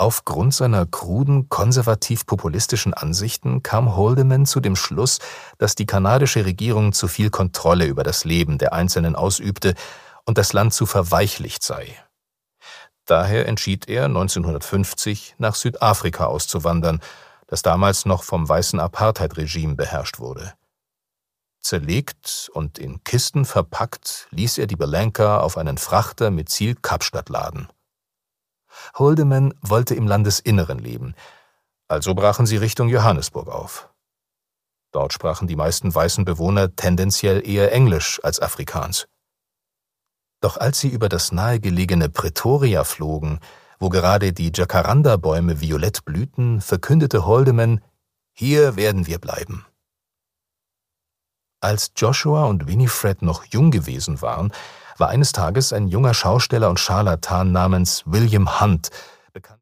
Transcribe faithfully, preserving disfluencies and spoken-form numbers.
Aufgrund seiner kruden, konservativ-populistischen Ansichten kam Haldeman zu dem Schluss, dass die kanadische Regierung zu viel Kontrolle über das Leben der Einzelnen ausübte und das Land zu verweichlicht sei. Daher entschied er, neunzehnhundertfünfzig nach Südafrika auszuwandern, das damals noch vom weißen Apartheid-Regime beherrscht wurde. Zerlegt und in Kisten verpackt, ließ er die Belenka auf einen Frachter mit Ziel Kapstadt laden. Haldeman wollte im Landesinneren leben, also brachen sie Richtung Johannesburg auf. Dort sprachen die meisten weißen Bewohner tendenziell eher Englisch als Afrikaans. Doch als sie über das nahegelegene Pretoria flogen, wo gerade die Jacaranda-Bäume violett blühten, verkündete Haldeman: »Hier werden wir bleiben.« Als Joshua und Winifred noch jung gewesen waren, war eines Tages ein junger Schausteller und Scharlatan namens William Hunt, bekannt